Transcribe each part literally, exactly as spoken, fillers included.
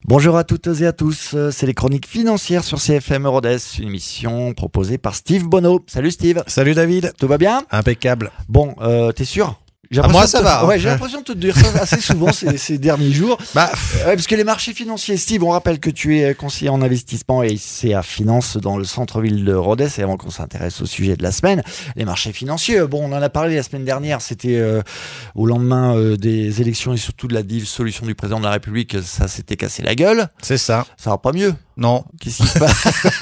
Bonjour à toutes et à tous, c'est les chroniques financières sur C F M Eurodes, une émission proposée par Steve Bonneau. Salut Steve. Salut David. Tout va bien ? Impeccable. Bon, euh, t'es sûr ? J'ai Ah, moi ça te... va. Ouais, j'ai l'impression de te dire ça assez souvent ces, ces derniers jours. Bah, ouais, parce que les marchés financiers, Steve, on rappelle que tu es conseiller en investissement et C A Finance dans le centre-ville de Rodez. Et avant qu'on s'intéresse au sujet de la semaine, les marchés financiers, bon, on en a parlé la semaine dernière, c'était euh, au lendemain euh, des élections et surtout de la dissolution du président de la République, ça s'était cassé la gueule. c'est ça. Ça va pas mieux. Non. Qu'est-ce qui se passe ?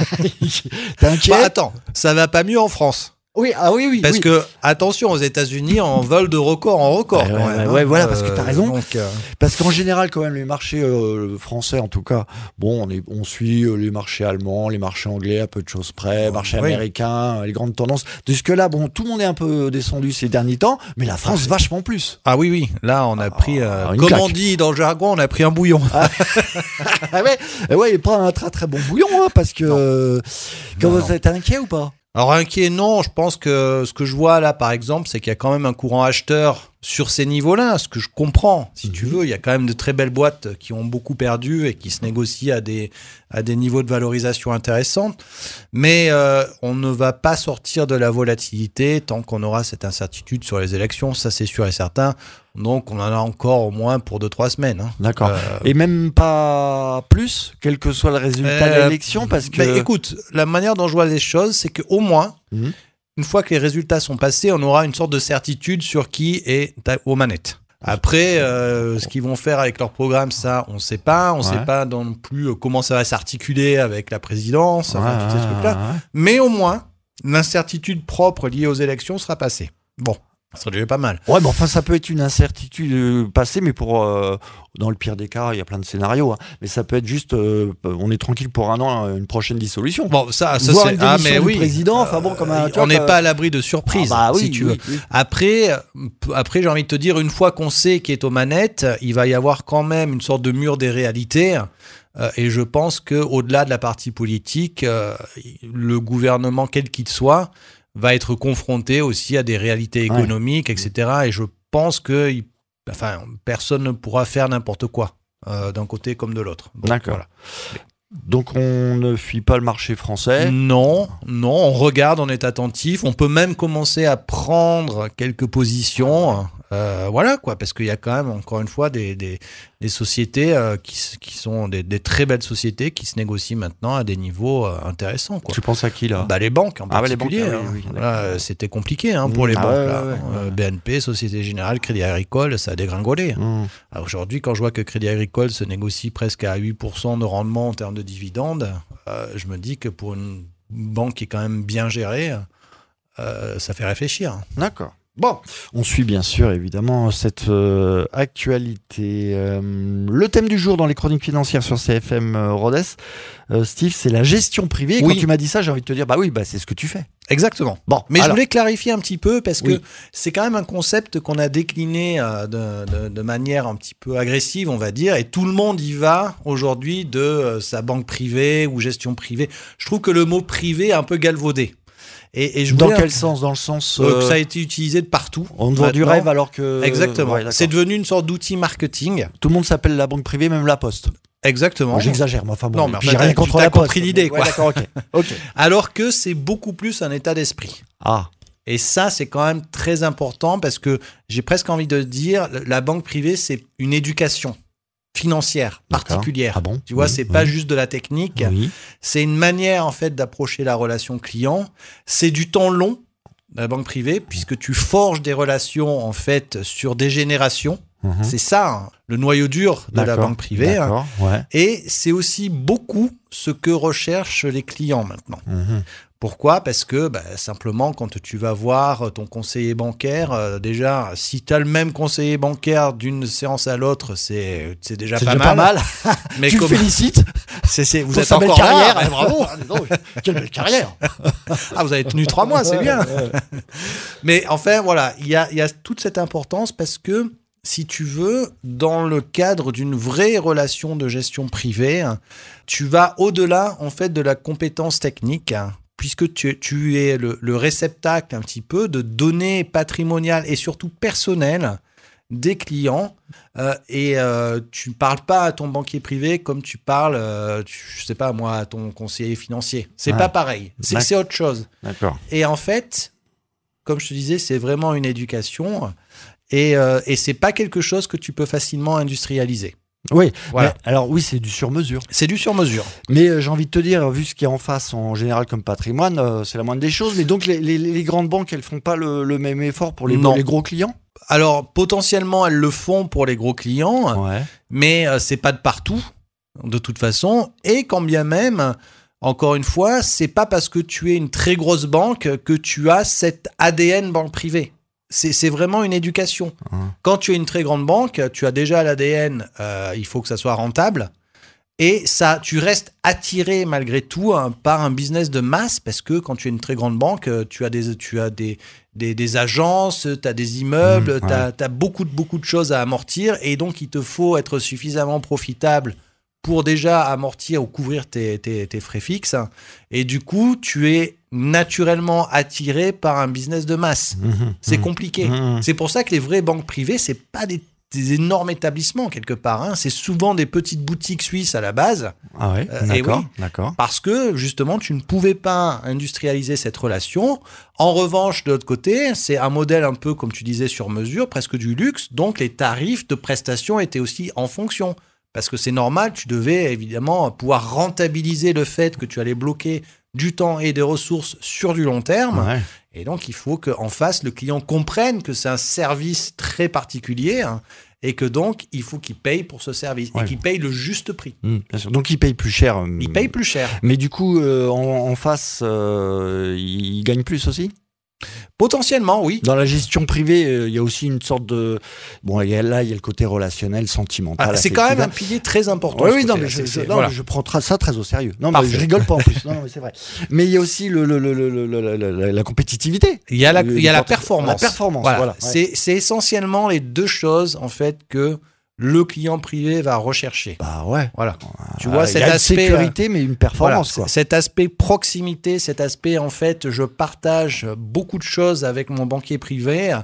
T'es inquiet ? Bah, attends, ça va pas mieux en France. Oui, ah oui, oui. Parce oui. que, attention, aux États-Unis, on vole de record en record. Ouais, quand ouais, même, ouais, hein. voilà, parce que t'as raison. Donc, euh... Parce qu'en général, quand même, les marchés euh, français, en tout cas, bon, on, est, on suit euh, les marchés allemands, les marchés anglais, à peu de choses près, marchés oui. américains, euh, les grandes tendances. Jusque-là, bon, tout le monde est un peu descendu ces derniers temps, mais la France, vachement plus. Ah oui, oui. Là, on a pris, euh, une comme claque. on dit dans le jargon, on a pris un bouillon. Ah, ah ouais, et ouais, et pas un très très bon bouillon, hein, parce que. Euh, quand Non, vous êtes inquiet ou pas ? Alors inquiet, non. Je pense que ce que je vois là, par exemple, c'est qu'il y a quand même un courant acheteur sur ces niveaux-là, ce que je comprends, si tu veux. Il y a quand même de très belles boîtes qui ont beaucoup perdu et qui se négocient à des, à des niveaux de valorisation intéressants. Mais euh, on ne va pas sortir de la volatilité tant qu'on aura cette incertitude sur les élections. Ça, c'est sûr et certain. Donc, on en a encore au moins pour deux trois semaines. Hein. D'accord. Euh, Et même pas plus, quel que soit le résultat Euh, de l'élection, parce que. Mais écoute, la manière dont je vois les choses, c'est qu'au moins, Mhm. une fois que les résultats sont passés, on aura une sorte de certitude sur qui est aux manettes. Après, euh, ce qu'ils vont faire avec leur programme, ça, on ne sait pas. On ne Ouais. sait pas non plus comment ça va s'articuler avec la présidence, enfin, Ouais, tous ces ouais, trucs-là. ouais. Mais au moins, l'incertitude propre liée aux élections sera passée. Bon, ça serait déjà pas mal. Ouais, mais enfin, ça peut être une incertitude euh, passée, mais pour, euh, dans le pire des cas, il y a plein de scénarios, hein, mais ça peut être juste, euh, on est tranquille pour un an, une prochaine dissolution. Bon, ça, ça Voire c'est... une Ah, démission mais du oui. président, enfin bon, comme un- tu on vois, n'est que- pas à l'abri de surprises, Ah bah oui, si tu veux. oui, oui. Après, après, j'ai envie de te dire, une fois qu'on sait qui est aux manettes, il va y avoir quand même une sorte de mur des réalités. Euh, et je pense qu'au-delà de la partie politique, euh, le gouvernement, quel qu'il soit, va être confronté aussi à des réalités économiques, ouais. et cetera. Et je pense que il, enfin, personne ne pourra faire n'importe quoi, euh, d'un côté comme de l'autre. Donc, D'accord. Voilà. Donc on ne fuit pas le marché français. Non, non, on regarde, on est attentif. On peut même commencer à prendre quelques positions. Euh, voilà, quoi, parce qu'il y a quand même, encore une fois, des, des, des sociétés euh, qui, qui sont des, des très belles sociétés qui se négocient maintenant à des niveaux euh, intéressants, quoi. Tu penses à qui, là ? Bah, les banques, en Ah ouais, les particulier. banques, ah oui, hein. oui, Voilà, c'était compliqué hein, pour Mmh. les Ah banques. ouais, là. ouais, ouais. Euh, B N P, Société Générale, Crédit Agricole, ça a dégringolé. Mmh. Alors aujourd'hui, quand je vois que Crédit Agricole se négocie presque à huit pour cent de rendement en termes de dividendes, euh, je me dis que pour une banque qui est quand même bien gérée, euh, ça fait réfléchir. D'accord. Bon, on suit bien sûr évidemment cette euh, actualité. Euh, le thème du jour dans les chroniques financières sur C F M euh, Rodez, euh, Steve, c'est la gestion privée. Et Oui. quand tu m'as dit ça, j'ai envie de te dire, bah oui, bah c'est ce que tu fais. Exactement. Bon, Mais alors, je voulais clarifier un petit peu parce que Oui. c'est quand même un concept qu'on a décliné euh, de, de, de manière un petit peu agressive, on va dire, et tout le monde y va aujourd'hui de euh, sa banque privée ou gestion privée. Je trouve que le mot privé est un peu galvaudé. Et, et je dans voulais quel un- sens ? Dans le sens euh, euh, que ça a été utilisé de partout. on te vend du maintenant. rêve alors que Exactement. Ouais, d'accord. C'est devenu une sorte d'outil marketing. Tout le monde s'appelle la banque privée, même la Poste. Exactement. Bon, j'exagère, moi. Enfin bon, Non, mais puis enfin, j'ai rien t'as- contre tu t'as la Poste. compris l'idée, Ouais, quoi. d'accord, ok. Ok. Alors que c'est beaucoup plus un état d'esprit. Ah. Et ça, c'est quand même très important parce que j'ai presque envie de dire, la banque privée, c'est une éducation financière D'accord. particulière. Ah bon ? Tu vois, Oui, c'est oui. pas juste de la technique. Oui. C'est une manière, en fait, d'approcher la relation client. C'est du temps long, la banque privée, puisque tu forges des relations, en fait, sur des générations. Mhm. C'est ça, hein, le noyau dur de la D'accord. banque privée. hein. D'accord. Ouais. Et c'est aussi beaucoup ce que recherchent les clients maintenant. Mhm. Pourquoi ? Parce que bah, simplement, quand tu vas voir ton conseiller bancaire, euh, déjà, si tu as le même conseiller bancaire d'une séance à l'autre, c'est, c'est déjà, C'est pas, déjà mal. pas mal. Mais tu comme- le félicites. c'est, c'est, vous Pour êtes sa belle encore carrière. là. Ah, bravo. Ah, dis donc, quelle belle carrière. Ah, vous avez tenu trois mois, c'est bien. Ouais, ouais. Mais enfin, voilà, il y a, il y a toute cette importance parce que, si tu veux, dans le cadre d'une vraie relation de gestion privée, hein, tu vas au-delà, en fait, de la compétence technique, hein, puisque tu, tu es le, le réceptacle un petit peu de données patrimoniales et surtout personnelles des clients euh, et euh, tu ne parles pas à ton banquier privé comme tu parles, euh, tu, je sais pas moi, à ton conseiller financier. C'est ouais. pas pareil. C'est, c'est autre chose. D'accord. Et en fait, comme je te disais, c'est vraiment une éducation et, euh, et c'est pas quelque chose que tu peux facilement industrialiser. Oui, voilà. Mais, alors oui, c'est du sur-mesure. C'est du sur-mesure. Mais euh, j'ai envie de te dire, vu ce qu'il y a en face en général comme patrimoine, euh, c'est la moindre des choses. Mais donc les, les, les grandes banques, elles font pas le, le même effort pour les, non. les gros clients ? Alors potentiellement, elles le font pour les gros clients, ouais. mais euh, c'est pas de partout, de toute façon. Et quand bien même, encore une fois, c'est pas parce que tu es une très grosse banque que tu as cet A D N banque privée. C'est, c'est vraiment une éducation. Mmh. Quand tu es une très grande banque, tu as déjà l'A D N, euh, il faut que ça soit rentable. Et ça, tu restes attiré malgré tout hein, par un business de masse parce que quand tu es une très grande banque, tu as des, tu as des, des, des agences, tu as des immeubles, mmh, ouais. tu as beaucoup, beaucoup de choses à amortir. Et donc, il te faut être suffisamment profitable pour déjà amortir ou couvrir tes, tes, tes frais fixes. Et du coup, tu es naturellement attiré par un business de masse. Mmh, c'est mmh, compliqué. Mmh. C'est pour ça que les vraies banques privées, c'est pas des, des énormes établissements quelque part. Hein. C'est souvent des petites boutiques suisses à la base. Ah ouais, euh, d'accord, oui, d'accord. Parce que justement, tu ne pouvais pas industrialiser cette relation. En revanche, de l'autre côté, c'est un modèle un peu, comme tu disais, sur mesure, presque du luxe. Donc, les tarifs de prestation étaient aussi en fonction. Parce que c'est normal, tu devais évidemment pouvoir rentabiliser le fait que tu allais bloquer du temps et des ressources sur du long terme. Ouais. Et donc, il faut qu'en face, le client comprenne que c'est un service très particulier hein, et que donc, il faut qu'il paye pour ce service ouais. et qu'il paye le juste prix. Mmh, bien sûr. Donc, il paye plus cher. Il paye plus cher. Mais du coup, euh, en, en face, euh, il gagne plus aussi ? Potentiellement, oui. Dans la gestion privée, il euh, y a aussi une sorte de... Bon, y a, là, il y a le côté relationnel, sentimental. Ah, c'est quand même un pilier très important. Oui, oui, non, mais je, je, non, voilà. je prends tra- ça très au sérieux. Non, mais je rigole pas en plus. Non, non, mais c'est vrai. Mais il y a aussi le, le, le, le, le, le, la, la compétitivité. Il y a la, le, il y a le la performance. La performance, voilà. voilà. Ouais. C'est, c'est essentiellement les deux choses, en fait, que le client privé va rechercher. Bah ouais. Voilà. Ah, tu vois, il cet y a aspect. Une sécurité, mais une performance. Voilà, quoi. Cet aspect proximité, cet aspect, en fait, je partage beaucoup de choses avec mon banquier privé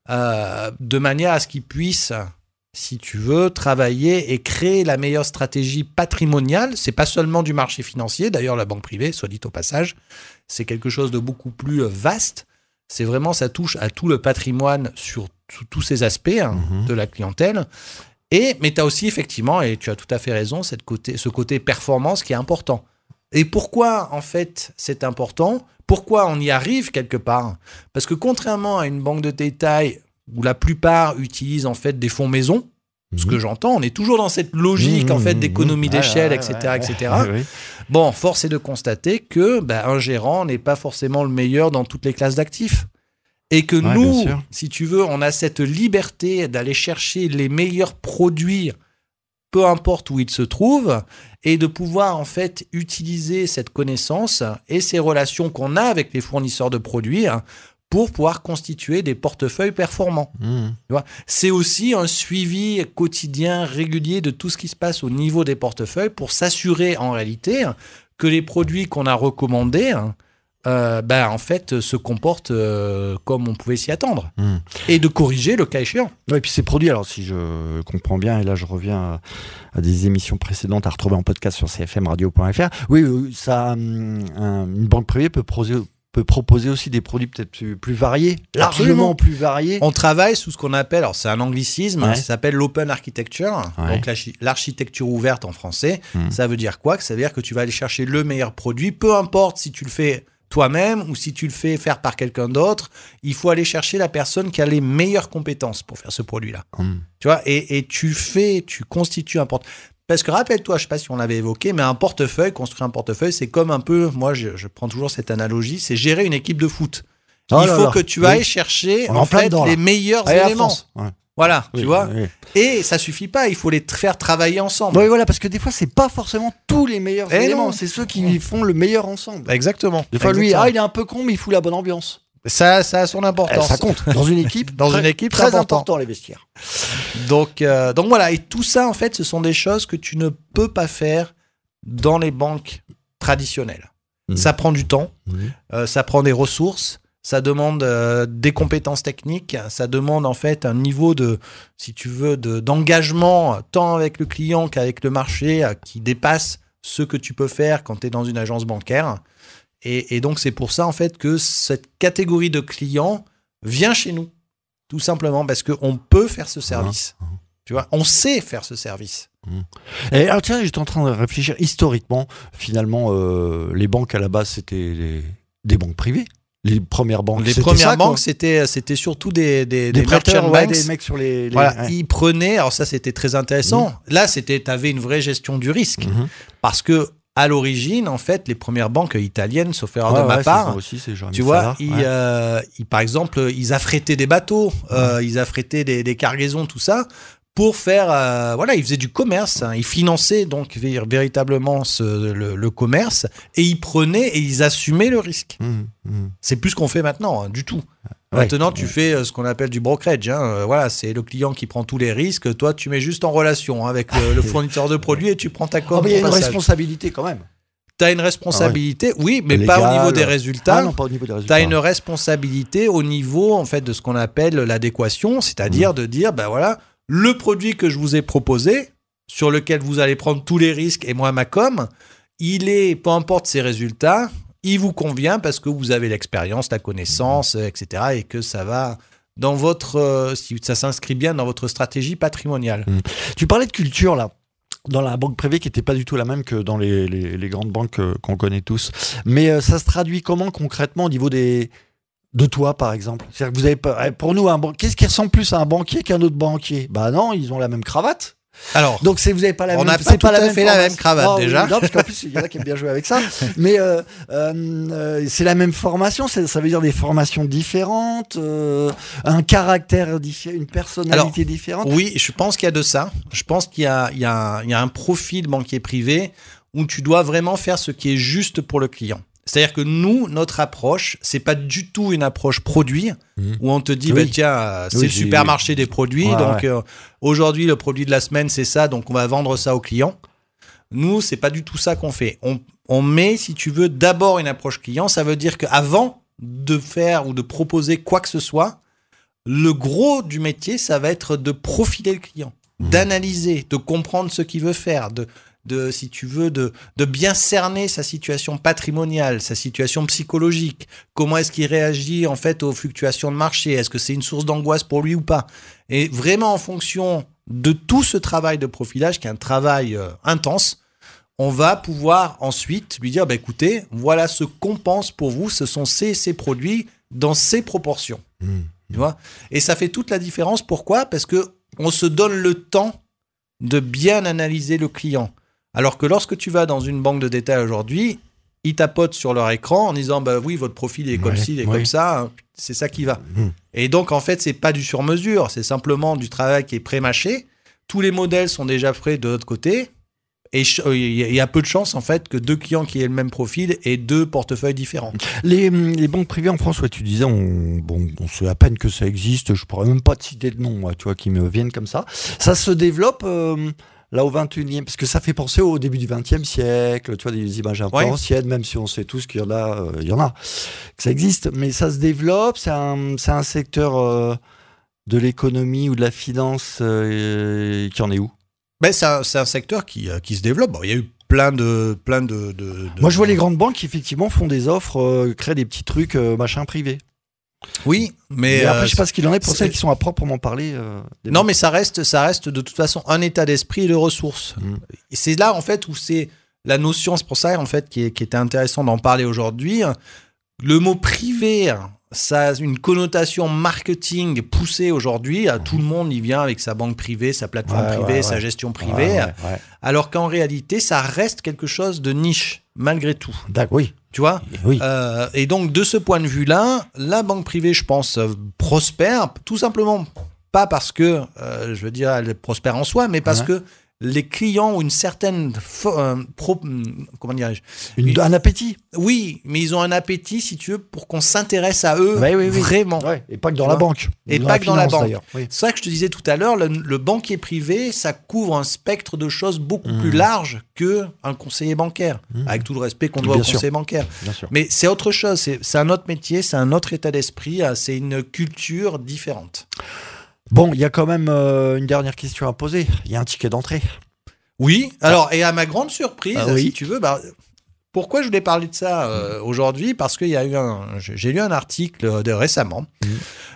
euh, de manière à ce qu'il puisse, si tu veux, travailler et créer la meilleure stratégie patrimoniale. C'est pas seulement du marché financier. D'ailleurs, la banque privée, soit dit au passage, c'est quelque chose de beaucoup plus vaste. C'est vraiment, ça touche à tout le patrimoine sur t- tous ces aspects hein, mm-hmm. de la clientèle. Et, mais tu as aussi effectivement, et tu as tout à fait raison, cette côté, ce côté performance qui est important. Et pourquoi en fait c'est important ? Pourquoi on y arrive quelque part ? Parce que contrairement à une banque de détail où la plupart utilisent en fait des fonds maison, mmh. ce que j'entends, on est toujours dans cette logique mmh, en fait d'économie mmh, d'échelle, ouais, et cetera, ouais, et cetera. Ouais, ouais. Bon, force est de constater que ben, un gérant n'est pas forcément le meilleur dans toutes les classes d'actifs. Et que ouais, nous, si tu veux, on a cette liberté d'aller chercher les meilleurs produits, peu importe où ils se trouvent, et de pouvoir en fait utiliser cette connaissance et ces relations qu'on a avec les fournisseurs de produits pour pouvoir constituer des portefeuilles performants. Mmh. Tu vois, c'est aussi un suivi quotidien, régulier de tout ce qui se passe au niveau des portefeuilles pour s'assurer en réalité que les produits qu'on a recommandés Euh, ben, en fait, se comporte euh, comme on pouvait s'y attendre. Mmh. Et de corriger le cas échéant. Ouais, et puis ces produits, alors si je comprends bien, et là je reviens à, à des émissions précédentes à retrouver en podcast sur c f m radio point f r, oui, ça, un, une banque privée peut proposer, peut proposer aussi des produits peut-être plus, plus variés, largement plus variés. On travaille sous ce qu'on appelle, alors c'est un anglicisme, ouais. ça s'appelle l'open architecture, ouais. donc l'architecture ouverte en français. Mmh. Ça veut dire quoi ? Ça veut dire que tu vas aller chercher le meilleur produit, peu importe si tu le fais toi-même ou si tu le fais faire par quelqu'un d'autre, il faut aller chercher la personne qui a les meilleures compétences pour faire ce produit-là. Mmh. Tu vois, et, et tu fais, tu constitues un portefeuille. Parce que rappelle-toi, je ne sais pas si on l'avait évoqué, mais un portefeuille, construire un portefeuille, c'est comme un peu, moi je, je prends toujours cette analogie, c'est gérer une équipe de foot. Oh il faut là. que tu ailles oui. chercher en, en fait dedans, les meilleurs ouais, éléments. Ouais. Voilà, oui, tu vois. Oui, oui. Et ça suffit pas, il faut les faire travailler ensemble. Oui, voilà, parce que des fois, c'est pas forcément tous les meilleurs et éléments, non. c'est ceux qui mmh. font le meilleur ensemble. Exactement. Des fois, Exactement. lui, ah, il est un peu con, mais il fout la bonne ambiance. Ça, ça a son importance. Eh, ça compte. Dans une équipe, dans très, une équipe, très important. important, les vestiaires. Donc, euh, donc voilà, et tout ça, en fait, ce sont des choses que tu ne peux pas faire dans les banques traditionnelles. Mmh. Ça prend du temps, mmh. euh, ça prend des ressources. ça demande euh, des compétences techniques, ça demande en fait un niveau de, si tu veux, de, d'engagement tant avec le client qu'avec le marché euh, qui dépasse ce que tu peux faire quand tu es dans une agence bancaire. Et, et donc c'est pour ça en fait que cette catégorie de clients vient chez nous, tout simplement parce qu'on peut faire ce service. Mmh. Tu vois, on sait faire ce service. Mmh. Et alors tiens, j'étais en train de réfléchir historiquement. Finalement, euh, les banques à la base c'était les, des banques privées. Les premières banques, les premières ça, banques, c'était, c'était surtout des, des, des, des merchant ouais, banks. Des mecs sur les. les voilà, ouais. Ils prenaient. Alors ça, c'était très intéressant. Mmh. Là, c'était, t'avais une vraie gestion du risque, mmh. parce que à l'origine, en fait, les premières banques italiennes, sauf erreur ouais, de ma ouais, part, aussi, c'est tu vois, là, ils, ouais. euh, ils, par exemple, ils affrétaient des bateaux, ouais. euh, ils affrétaient des, des cargaisons, tout ça. Pour faire, euh, voilà, ils faisaient du commerce, hein. Ils finançaient donc véritablement ce, le, le commerce et ils prenaient et ils assumaient le risque. Mmh, mmh. C'est plus ce qu'on fait maintenant, hein, du tout. Ouais, maintenant, tu ouais. fais ce qu'on appelle du brokerage. Hein. Euh, voilà, c'est le client qui prend tous les risques. Toi, tu mets juste en relation hein, avec le, le fournisseur de produits et tu prends ta com. Oh, mais il y a une passage. responsabilité quand même. Tu as une responsabilité, ah ouais. oui, mais Légal, pas au niveau des résultats. Ah non, pas au niveau des résultats. Tu as une responsabilité au niveau en fait de ce qu'on appelle l'adéquation, c'est-à-dire mmh. de dire, ben voilà. Le produit que je vous ai proposé, sur lequel vous allez prendre tous les risques et moi ma com, il est, peu importe ses résultats, il vous convient parce que vous avez l'expérience, la connaissance, et cetera. Et que ça va dans votre, euh, ça s'inscrit bien dans votre stratégie patrimoniale. Mmh. Tu parlais de culture là. Dans la banque privée qui n'était pas du tout la même que dans les, les, les grandes banques euh, qu'on connaît tous. Mais euh, ça se traduit comment concrètement au niveau des... De toi, par exemple. C'est-à-dire que vous avez pas, pour nous, un ban... qu'est-ce qui ressemble plus à un banquier qu'un autre banquier ? Bah non, ils ont la même cravate. Alors, donc c'est vous n'avez pas la on même. n'a pas tout à fait la même cravate non, déjà. Oui, non, parce qu'en plus il y en a qui aiment bien jouer avec ça. Mais euh, euh, c'est la même formation. C'est, ça veut dire des formations différentes, euh, un caractère différent, une personnalité Alors, différente. Oui, je pense qu'il y a de ça. Je pense qu'il y a, il y a, il y a un profil banquier privé où tu dois vraiment faire ce qui est juste pour le client. C'est-à-dire que nous, notre approche, c'est pas du tout une approche produit mmh. où on te dit, oui. bah, tiens, c'est oui, le supermarché oui. des produits. Ouais, donc, ouais. Euh, aujourd'hui, le produit de la semaine, c'est ça. Donc, on va vendre ça aux clients. Nous, c'est pas du tout ça qu'on fait. On, on met, si tu veux, d'abord une approche client. Ça veut dire qu'avant de faire ou de proposer quoi que ce soit, le gros du métier, ça va être de profiler le client, mmh. d'analyser, de comprendre ce qu'il veut faire, de de, si tu veux, de, de bien cerner sa situation patrimoniale, sa situation psychologique. Comment est-ce qu'il réagit, en fait, aux fluctuations de marché ? Est-ce que c'est une source d'angoisse pour lui ou pas ? Et vraiment, en fonction de tout ce travail de profilage, qui est un travail euh, intense, on va pouvoir ensuite lui dire, bah, écoutez, voilà ce qu'on pense pour vous, ce sont ces, ces produits dans ces proportions. Mmh. Tu vois ? Et ça fait toute la différence. Pourquoi ? Parce qu'on se donne le temps de bien analyser le client. Alors que lorsque tu vas dans une banque de détail aujourd'hui, ils tapotent sur leur écran en disant bah oui, votre profil est comme ouais, ci, il est ouais. comme ça, hein, c'est ça qui va. Mmh. Et donc en fait, c'est pas du sur-mesure, c'est simplement du travail qui est pré-mâché. Tous les modèles sont déjà prêts de l'autre côté. Et il y a peu de chances en fait que deux clients qui aient le même profil aient deux portefeuilles différents. Les, les banques privées en France, ouais, tu disais, on, bon, on sait à peine que ça existe. Je pourrais même pas te citer de nom, moi, tu vois, qui me viennent comme ça. Ça se développe. Euh... Là, au vingt et unième, parce que ça fait penser au début du vingtième siècle, tu vois, des images un peu ouais. anciennes, même si on sait tous qu'il y en a, euh, il y en a, que ça existe, mais ça se développe, c'est un, c'est un secteur euh, de l'économie ou de la finance euh, qui en est où ? Ben, c'est, un, c'est un secteur qui, euh, qui se développe. Bon, il y a eu plein de, plein de, de, de... Moi, je vois les grandes banques qui, effectivement, font des offres, euh, créent des petits trucs, euh, machin privé. Oui, mais, mais après, euh, je sais pas ce qu'il en est pour c'est... celles qui sont à proprement parler. Euh, non, mais ça reste, ça reste de toute façon un état d'esprit et de ressources. Mmh. Et c'est là, en fait, où c'est la notion, c'est pour ça, en fait, qui, est, qui était intéressant d'en parler aujourd'hui. Le mot privé, ça a une connotation marketing poussée aujourd'hui. Mmh. Tout le monde y vient avec sa banque privée, sa plateforme ouais, privée, ouais, sa ouais. gestion privée. Ouais, ouais, ouais. Alors qu'en réalité, ça reste quelque chose de niche, malgré tout. D'accord, oui. Tu vois oui. euh, Et donc, de ce point de vue-là, la banque privée, je pense, euh, prospère, tout simplement, pas parce que, euh, je veux dire, elle prospère en soi, mais parce ouais. les clients ont une certaine fo- euh, pro- comment dirais-je Une, Une- un appétit. Oui, mais ils ont un appétit, si tu veux, pour qu'on s'intéresse à eux Ouais, oui, oui. vraiment. Ouais, et pas que dans Tu la vois. banque. Et Dans pas que dans la finance, banque. d'ailleurs. Oui. C'est ça que je te disais tout à l'heure, le, le banquier privé, ça couvre un spectre de choses beaucoup Mmh. plus large qu'un conseiller bancaire, Mmh. avec tout le respect qu'on doit Bien au sûr. conseiller bancaire. Bien sûr. Mais c'est autre chose, c'est, c'est un autre métier, c'est un autre état d'esprit, euh, c'est une culture différente. Bon, il y a quand même euh, une dernière question à poser. Il y a un ticket d'entrée. Oui, alors, et à ma grande surprise, Ah oui. si tu veux, bah, pourquoi je voulais parler de ça euh, aujourd'hui ? Parce qu'il y a eu un, j'ai lu un article de récemment Mmh.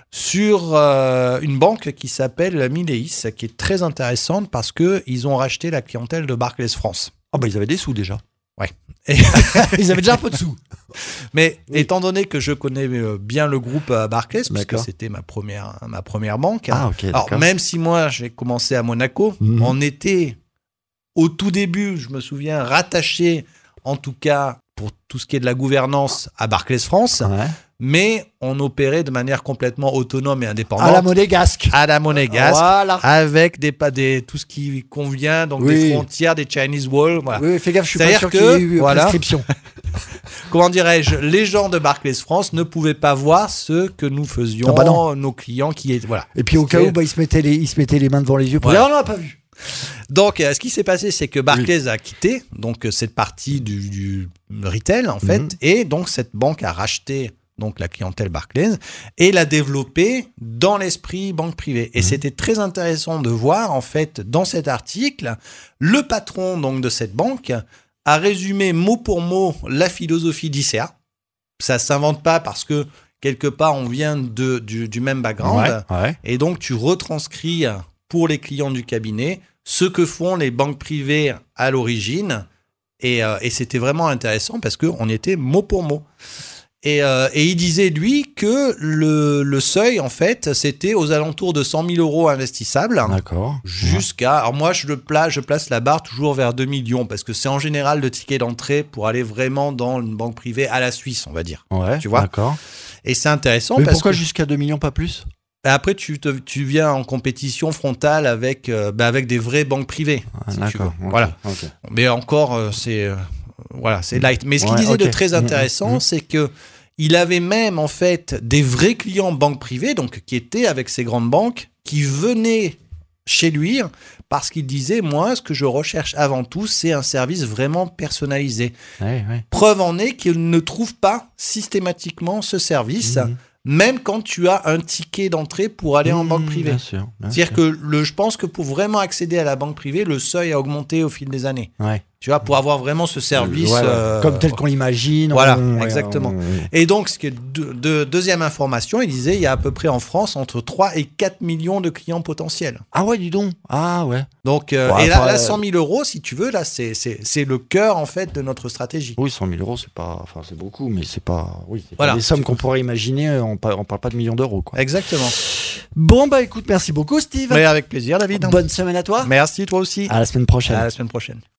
sur euh, une banque qui s'appelle Mileis, qui est très intéressante parce que ils ont racheté la clientèle de Barclays France. Ah bah ils avaient des sous déjà. Ouais. Et- Ils avaient déjà un peu de sous. Mais Oui. étant donné que je connais euh, bien le groupe euh, Barclays, puisque D'accord. c'était ma première, ma première banque. Ah ok, Alors, d'accord. même si moi, j'ai commencé à Monaco, Mhm. on était au tout début, je me souviens, rattaché, en tout cas, pour tout ce qui est de la gouvernance, à Barclays France, Ouais. mais on opérait de manière complètement autonome et indépendante. À la monégasque. à la monégasque, Voilà. avec des, pas des, tout ce qui convient, donc Oui. des frontières, des Chinese walls. Voilà. Oui, fais gaffe, je suis pas C'est-à-dire sûr que, qu'il y ait eu voilà. prescription. Comment dirais-je, les gens de Barclays France ne pouvaient pas voir ce que nous faisions, Ah bah non. nos clients qui étaient. Voilà. Et puis au cas C'était- où, bah, ils, se mettaient les, ils se mettaient les mains devant les yeux pour Ouais. dire, ah, on n'a pas vu. Donc, euh, ce qui s'est passé, c'est que Barclays a quitté donc euh, cette partie du, du retail, en fait, Mhm. et donc cette banque a racheté donc la clientèle Barclays et l'a développée dans l'esprit banque privée. Et Mhm. c'était très intéressant de voir, en fait, dans cet article, le patron donc de cette banque a résumé mot pour mot la philosophie d'I C A. Ça s'invente pas parce que quelque part on vient de, du, du même background. Ouais, ouais. Et donc, tu retranscris pour les clients du cabinet ce que font les banques privées à l'origine. Et, euh, et c'était vraiment intéressant parce qu'on était mot pour mot. Et, euh, et il disait, lui, que le, le seuil, en fait, c'était aux alentours de cent mille euros investissables. D'accord. Jusqu'à. Alors, moi, je, le place, je place la barre toujours vers deux millions parce que c'est en général le ticket d'entrée pour aller vraiment dans une banque privée à la Suisse, on va dire. Ouais, Tu vois. d'accord. Et c'est intéressant Mais parce pourquoi que. jusqu'à deux millions, pas plus? Après, tu, te, tu viens en compétition frontale avec, euh, bah, avec des vraies banques privées. Ah, si tu d'accord. veux. ok, Voilà. ok. Mais encore, euh, c'est euh, voilà, c'est light. Mais ce qu'il Ouais, disait ok. de très intéressant, Mhm, mhm. c'est que il avait même en fait des vrais clients banques privées, donc qui étaient avec ces grandes banques, qui venaient chez lui parce qu'il disait, moi, ce que je recherche avant tout, c'est un service vraiment personnalisé. Ouais, ouais. Preuve en est qu'il ne trouve pas systématiquement ce service, Mhm. même quand tu as un ticket d'entrée pour aller en Mmh, banque privée. Bien sûr. bien C'est-à-dire sûr. que le, je pense que pour vraiment accéder à la banque privée, le seuil a augmenté au fil des années. Ouais. Tu vois, pour avoir vraiment ce service. Ouais, ouais. euh, Comme tel qu'on l'imagine. Voilà, on- ouais, exactement. on- Et donc, ce qui est de, de- deuxième information, il disait il y a à peu près en France entre trois et quatre millions de clients potentiels. Ah ouais, dis donc. Ah ouais. Donc, euh, Ouais, et là, enfin, là, euh, cent mille euros, si tu veux, là, c'est, c'est, c'est le cœur en fait de notre stratégie. Oui, cent mille euros, c'est pas, enfin, c'est beaucoup, mais c'est pas, oui, c'est Voilà. pas des sommes qu'on pourrait imaginer. On, par- on parle pas de millions d'euros, quoi. Exactement. Bon, bah, écoute, merci beaucoup, Steve. Mais avec plaisir, David. Bonne semaine à toi. Merci, toi aussi. À la semaine prochaine. À la semaine prochaine.